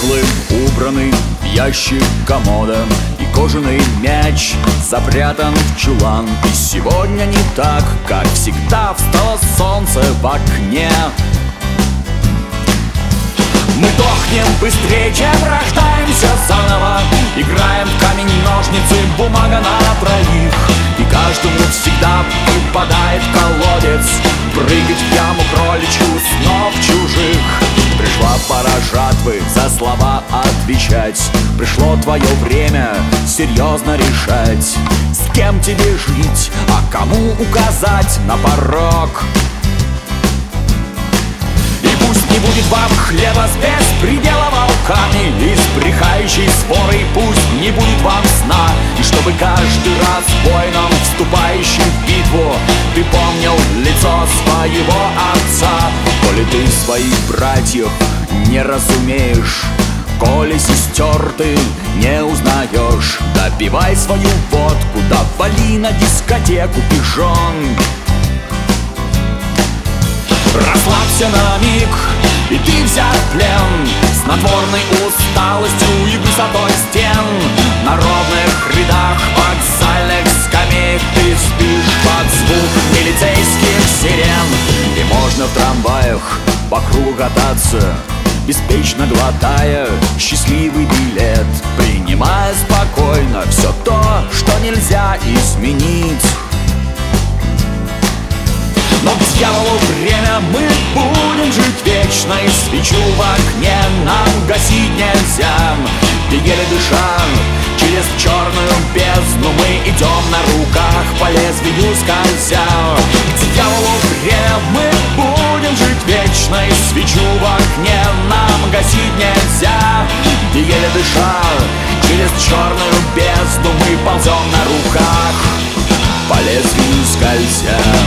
куклы убраны в ящик комода, и кожаный мяч запрятан в чулан. И сегодня не так, как всегда, встало солнце в окне. Мы дохнем быстрее, чем рождаемся заново, играем в камень, ножницы, бумага на троих. И каждому всегда выпадает колодец, прыгать в яму кроличью снов чужих. Пришла пора жатвы, за слова отвечать. Пришло твое время серьезно решать, с кем тебе жить, а кому указать на порог. Пусть не будет вам хлеба с беспредела волками и с брехающей сворой, пусть не будет вам сна. И чтобы каждый раз воином, вступающим в битву, ты помнил лицо своего отца. Коли ты своих братьев не разумеешь, коли сестер ты не узнаешь, допивай свою водку, да вали на дискотеку, пижон. Расслабься на миг, и ты взят в плен снотворной усталостью и высотой стен. На ровных рядах вокзальных скамеек ты спишь под звук милицейских сирен. И можно в трамваях по кругу кататься, беспечно глотая счастливый билет, принимая спокойно все то, что нельзя изменить. Но к дьяволу время, мы будем жить вечно, и свечу в окне нам гасить нельзя. И еле дыша, через черную бездну мы идем на руках по лезвию скользя. К дьяволу время, мы будем жить вечно, и свечу в окне нам гасить нельзя. И еле дыша, через черную бездну мы ползем на руках по лезвию скользя.